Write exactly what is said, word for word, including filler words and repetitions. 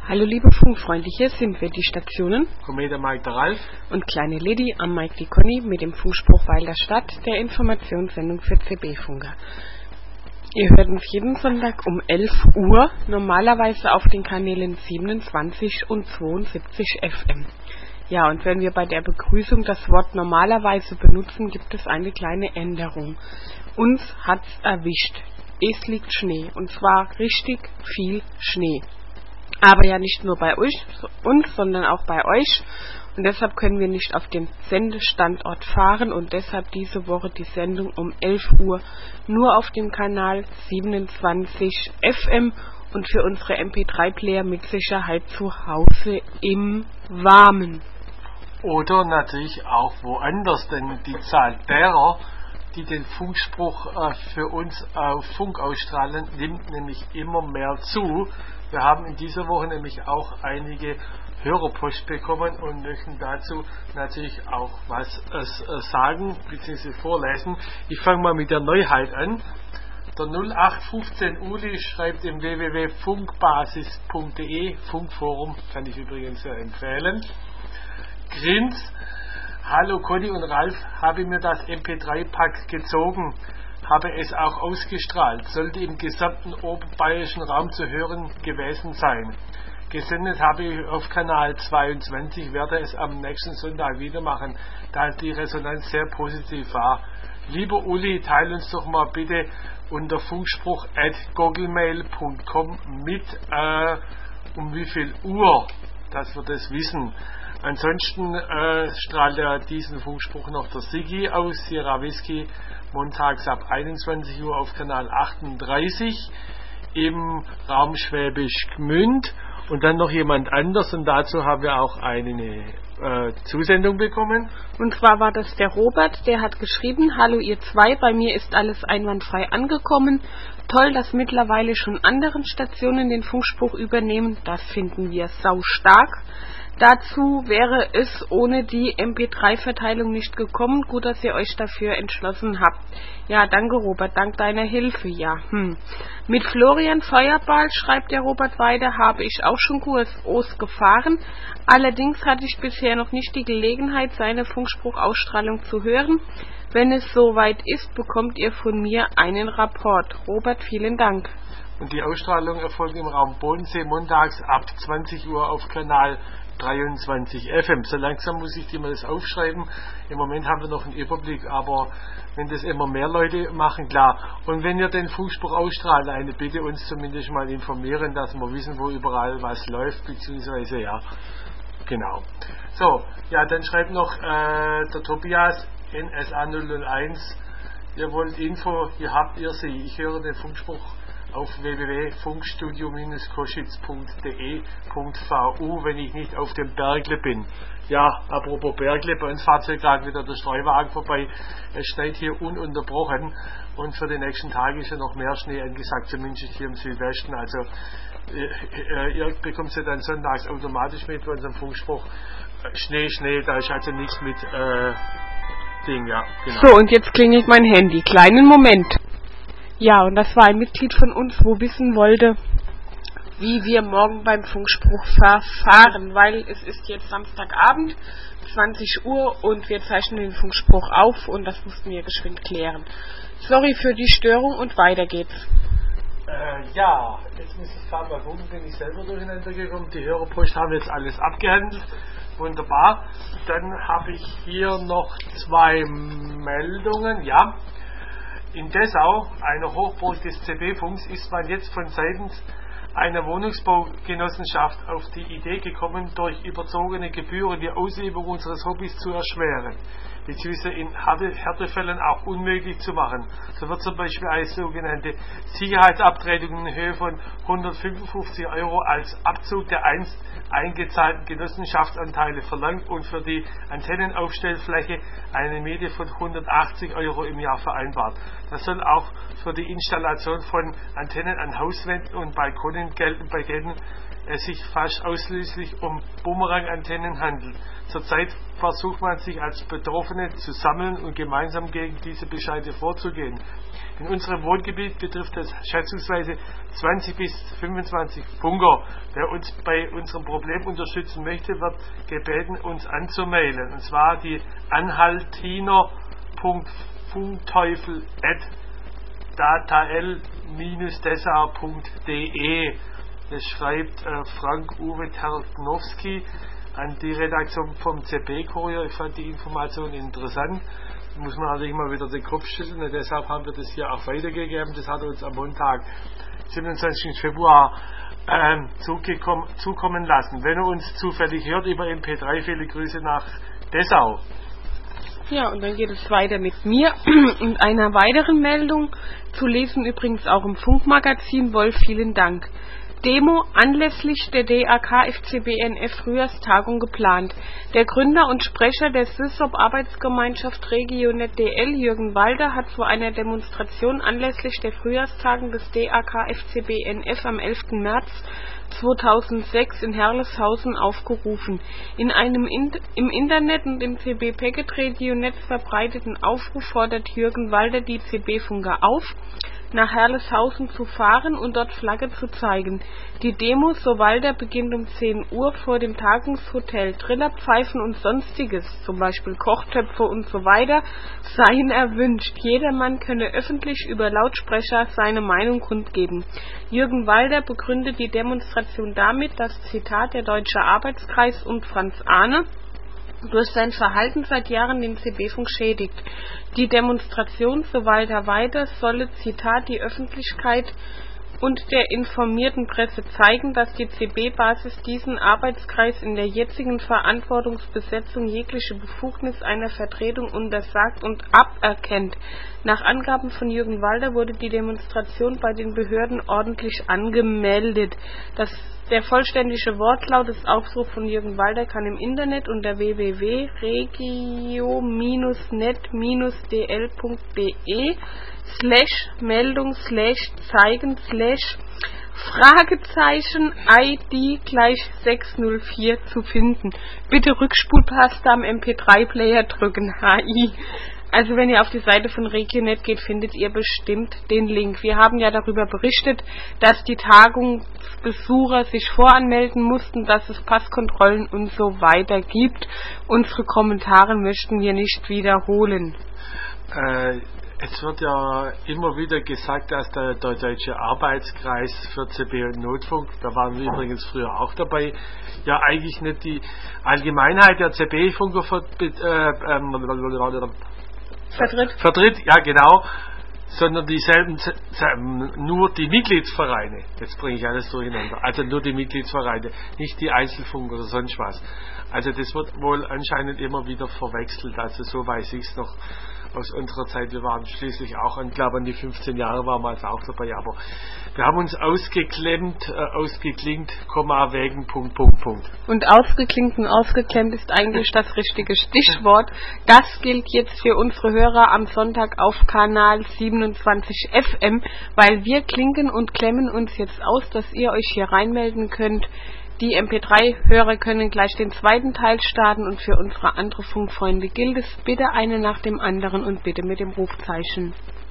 Hallo liebe Funkfreunde, hier sind wir, die Stationen Komet Mike der Ralf und kleine Lady am Mike die Conny mit dem Funkspruch Weil der Stadt, der Informationssendung für C B-Funker. Ihr hört uns jeden Sonntag um elf Uhr, normalerweise auf den Kanälen siebenundzwanzig und zweiundsiebzig F M. Ja, und wenn wir bei der Begrüßung das Wort normalerweise benutzen, gibt es eine kleine Änderung. Uns hat's erwischt. Es liegt Schnee, und zwar richtig viel Schnee. Aber ja nicht nur bei euch, uns, sondern auch bei euch. Und deshalb können wir nicht auf den Sendestandort fahren und deshalb diese Woche die Sendung um elf Uhr nur auf dem Kanal siebenundzwanzig F M und für unsere M P drei Player mit Sicherheit zu Hause im Warmen. Oder natürlich auch woanders, denn die Zahl derer, die den Funkspruch äh, für uns auf Funk ausstrahlen, nimmt nämlich immer mehr zu. Wir haben in dieser Woche nämlich auch einige Hörerpost bekommen und möchten dazu natürlich auch was äh, sagen bzw. vorlesen. Ich fange mal mit der Neuheit an. Der null acht fünfzehn Uli schreibt im w w w punkt funkbasis punkt de, Funkforum, kann ich übrigens sehr empfehlen. Grins: Hallo Conny und Ralf, habe mir das M P drei Pack gezogen, habe es auch ausgestrahlt, sollte im gesamten oberbayerischen Raum zu hören gewesen sein. Gesendet habe ich auf Kanal zweiundzwanzig, werde es am nächsten Sonntag wieder machen, da die Resonanz sehr positiv war. Lieber Uli, teile uns doch mal bitte unter funkspruch at googlemail punkt com mit, äh, um wie viel Uhr, dass wir das wissen. Ansonsten äh, strahlt er diesen Funkspruch noch der Sigi aus, Sierra Whisky, montags ab einundzwanzig Uhr auf Kanal achtunddreißig im Raum Schwäbisch Gmünd. Und dann noch jemand anders, und dazu haben wir auch eine äh, Zusendung bekommen. Und zwar war das der Robert, der hat geschrieben: Hallo ihr zwei, bei mir ist alles einwandfrei angekommen. Toll, dass mittlerweile schon anderen Stationen den Funkspruch übernehmen, das finden wir sau stark. Dazu wäre es ohne die M P drei Verteilung nicht gekommen. Gut, dass ihr euch dafür entschlossen habt. Ja, danke Robert, dank deiner Hilfe, ja. Hm. Mit Florian Feuerball, schreibt der Robert weiter, habe ich auch schon Q S Os gefahren. Allerdings hatte ich bisher noch nicht die Gelegenheit, seine Funkspruchausstrahlung zu hören. Wenn es soweit ist, bekommt ihr von mir einen Rapport. Robert, vielen Dank. Und die Ausstrahlung erfolgt im Raum Bodensee montags ab zwanzig Uhr auf Kanal dreiundzwanzig F M. So langsam muss ich dir mal das aufschreiben. Im Moment haben wir noch einen Überblick, aber wenn das immer mehr Leute machen, klar. Und wenn ihr den Funkspruch ausstrahlt, eine Bitte uns zumindest mal informieren, dass wir wissen, wo überall was läuft, beziehungsweise ja, genau. So, ja, dann schreibt noch äh, der Tobias N S A null null eins, ihr wollt Info, ihr habt ihr sie. Ich höre den Funkspruch auf w w w punkt funkstudio koschitz punkt de punkt v u, wenn ich nicht auf dem Bergle bin. Ja, apropos Bergle, bei uns fährt hier gerade wieder der Streuwagen vorbei. Es schneit hier ununterbrochen und für die nächsten Tage ist ja noch mehr Schnee angesagt, zumindest hier im Südwesten. Also äh, ihr bekommt es ja dann sonntags automatisch mit bei unserem Funkspruch. Schnee, Schnee, da ist also nichts mit äh, Ding, ja, genau. So, und jetzt klingelt mein Handy. Kleinen Moment. Ja, und das war ein Mitglied von uns, wo wissen wollte, wie wir morgen beim Funkspruch verfahren, weil es ist jetzt Samstagabend, zwanzig Uhr, und wir zeichnen den Funkspruch auf und das mussten wir geschwind klären. Sorry für die Störung und weiter geht's. Äh, ja, jetzt muss ich gerade mal gucken, bin ich selber durcheinander gekommen. Die Hörerpost haben jetzt alles abgehandelt. Wunderbar. Dann habe ich hier noch zwei Meldungen, ja. In Dessau, einer Hochburg des C B-Funks, ist man jetzt von seitens einer Wohnungsbaugenossenschaft auf die Idee gekommen, durch überzogene Gebühren die Ausübung unseres Hobbys zu erschweren, beziehungsweise in Härtefällen auch unmöglich zu machen. So wird zum Beispiel eine sogenannte Sicherheitsabtretung in Höhe von hundertfünfundfünfzig Euro als Abzug der einst eingezahlten Genossenschaftsanteile verlangt und für die Antennenaufstellfläche eine Miete von hundertachtzig Euro im Jahr vereinbart. Das soll auch für die Installation von Antennen an Hauswänden und Balkonen gelten, bei denen es sich fast ausschließlich um Bumerang-Antennen handelt. Zurzeit versucht man sich als Betroffener Betroffene zu sammeln und gemeinsam gegen diese Bescheide vorzugehen. In unserem Wohngebiet betrifft das schätzungsweise zwanzig bis fünfundzwanzig Funker. Wer uns bei unserem Problem unterstützen möchte, wird gebeten, uns anzumailen. Und zwar die anhaltiner punkt funkteufel at datael Bindestrich dessau punkt de. Das schreibt äh, Frank-Uwe Tarnowski an die Redaktion vom C B-Kurier. Ich fand die Information interessant. Da muss man natürlich mal wieder den Kopf schütteln. Und deshalb haben wir das hier auch weitergegeben. Das hat uns am Montag, siebenundzwanzigsten Februar, ähm, zugekommen, zukommen lassen. Wenn er uns zufällig hört über M P drei, viele Grüße nach Dessau. Ja, und dann geht es weiter mit mir und einer weiteren Meldung, zu lesen übrigens auch im Funkmagazin. Wolf, vielen Dank. Demo anlässlich der D A K F C B N F Frühjahrstagung geplant. Der Gründer und Sprecher der SysOp-Arbeitsgemeinschaft Regionet D L, Jürgen Walder, hat zu einer Demonstration anlässlich der Frühjahrstagung des D A K F C B N F am elften März zweitausendsechs in Herleshausen aufgerufen. In einem in, im Internet und im C B Packet Radio-Netz verbreiteten Aufruf fordert Jürgen Walder die C B-Funker auf, nach Herleshausen zu fahren und dort Flagge zu zeigen. Die Demo, so Walder, beginnt um zehn Uhr vor dem Tagungshotel. Trillerpfeifen und sonstiges, zum Beispiel Kochtöpfe und so weiter, seien erwünscht. Jedermann könne öffentlich über Lautsprecher seine Meinung kundgeben. Jürgen Walder begründet die Demonstration damit, dass, Zitat, der Deutsche Arbeitskreis und Franz Ahne durch sein Verhalten seit Jahren den C B-Funk schädigt. Die Demonstration, so Walter weiter, solle, Zitat, die Öffentlichkeit und der informierten Presse zeigen, dass die C B-Basis diesen Arbeitskreis in der jetzigen Verantwortungsbesetzung jegliche Befugnis einer Vertretung untersagt und aberkennt. Nach Angaben von Jürgen Walder wurde die Demonstration bei den Behörden ordentlich angemeldet. Das Der vollständige Wortlaut des Aufrufs von Jürgen Walder kann im Internet unter w w w punkt regio net d l punkt de slash Meldung slash zeigen slash Fragezeichen I D gleich sechs null vier zu finden. Bitte Rückspultaste am M P drei Player drücken. H I. Also wenn ihr auf die Seite von Regionet geht, findet ihr bestimmt den Link. Wir haben ja darüber berichtet, dass die Tagungsbesucher sich voranmelden mussten, dass es Passkontrollen und so weiter gibt. Unsere Kommentare möchten wir nicht wiederholen. Äh, es wird ja immer wieder gesagt, dass der, der Deutsche Arbeitskreis für C B und Notfunk, da waren wir übrigens früher auch dabei, ja eigentlich nicht die Allgemeinheit der C B-Funker ver, äh, ähm, Vertritt. Vertritt, ja genau, sondern dieselben, nur die Mitgliedsvereine, jetzt bringe ich alles durcheinander, also nur die Mitgliedsvereine, nicht die Einzelfunker oder sonst was. Also das wird wohl anscheinend immer wieder verwechselt, also so weiß ich es noch aus unserer Zeit. Wir waren schließlich auch, ich glaube an die fünfzehn Jahre waren wir also auch dabei, aber wir haben uns ausgeklemmt, äh, ausgeklinkt, Komma, wegen, Punkt, Punkt, Punkt. Und ausgeklinkt und ausgeklemmt ist eigentlich das richtige Stichwort. Das gilt jetzt für unsere Hörer am Sonntag auf Kanal siebenundzwanzig F M, weil wir klinken und klemmen uns jetzt aus, dass ihr euch hier reinmelden könnt. Die M P drei Hörer können gleich den zweiten Teil starten und für unsere andere Funkfreunde gilt es, bitte eine nach dem anderen und bitte mit dem Rufzeichen.